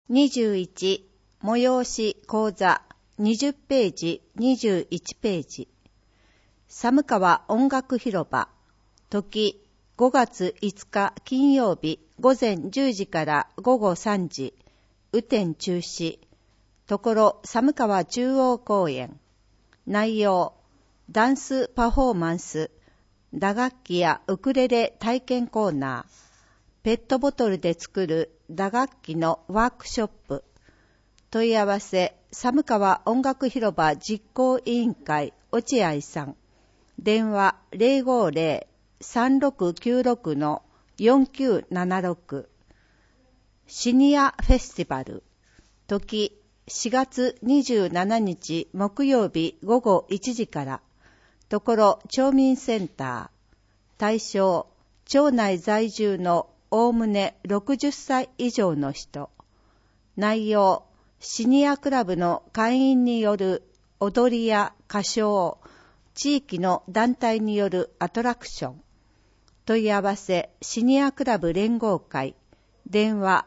21、催し講座20ページ、21ページ。寒川音楽広場、時5月5日金曜日午前10時から午後3時、雨天中止。ところ寒川中央公園。内容、ダンスパフォーマンス、打楽器やウクレレ体験コーナー、ペットボトルで作る打楽器のワークショップ。問い合わせ、寒川音楽広場実行委員会落合さん。電話 050-3696-4976。シニアフェスティバル。時4月27日木曜日午後1時から。ところ町民センター。対象、町内在住のおおむね60歳以上の人。内容、シニアクラブの会員による踊りや歌唱、地域の団体によるアトラクション。問い合わせ、シニアクラブ連合会。電話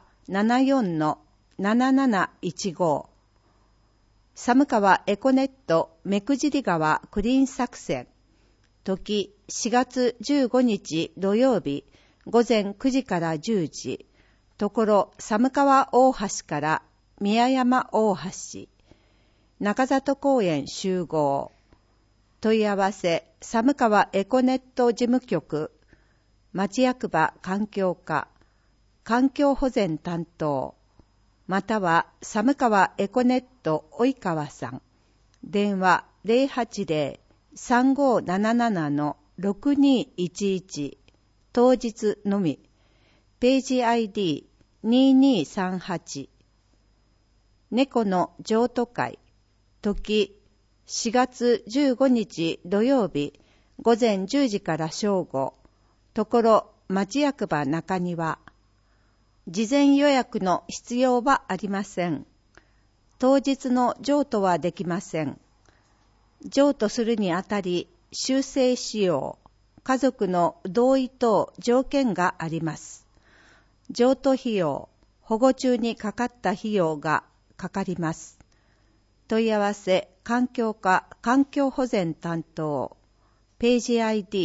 74-7715。寒川エコネット目久尻川クリーン作戦。時4月15日土曜日午前9時から10時。ところ寒川大橋から宮山大橋。中里公園集合。問い合わせ、寒川エコネット事務局、町役場環境課、環境保全担当、または寒川エコネット及川さん。電話 080-3577-6211。当日のみ。ページ ID2238。猫の譲渡会。時4月15日土曜日午前10時から正午。ところ町役場中庭。事前予約の必要はありません。当日の譲渡はできません。譲渡するにあたり修正しよう。家族の同意等条件があります。譲渡費用、保護中にかかった費用がかかります。問い合わせ、環境課環境保全担当。ページ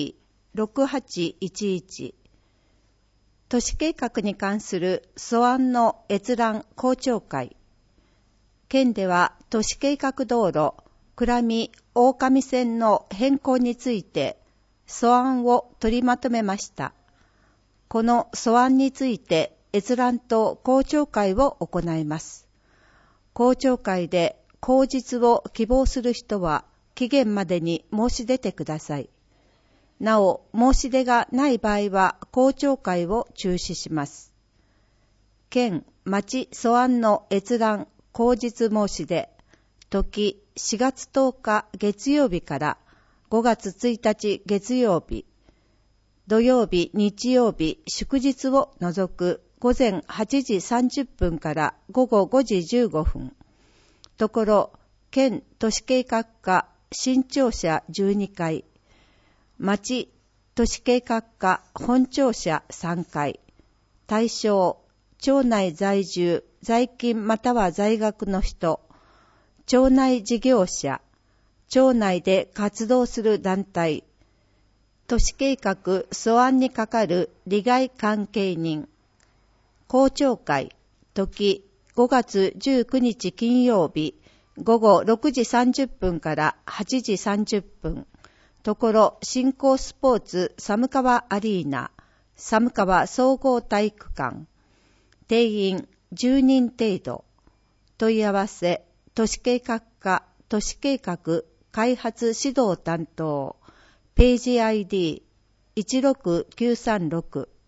ID6811。都市計画に関する素案の閲覧公聴会。県では都市計画道路倉見大上線の変更について素案を取りまとめました。この素案について閲覧と公聴会を行います。公聴会で口実を希望する人は期限までに申し出てください。なお、申し出がない場合は公聴会を中止します。県町素案の閲覧口実申し出。時4月10日月曜日から5月1日月曜日。土曜日、日曜日、祝日を除く午前8時30分から午後5時15分。ところ、県都市計画課新庁舎12階。町都市計画課本庁舎3階。対象、町内在住、在勤または在学の人、町内事業者、町内で活動する団体、都市計画素案に係る利害関係人。公聴会、時5月19日金曜日、午後6時30分から8時30分。ところ新興スポーツ寒川アリーナ、寒川総合体育館。定員10人程度。問い合わせ、都市計画課都市計画開発指導担当。ページ ID16936。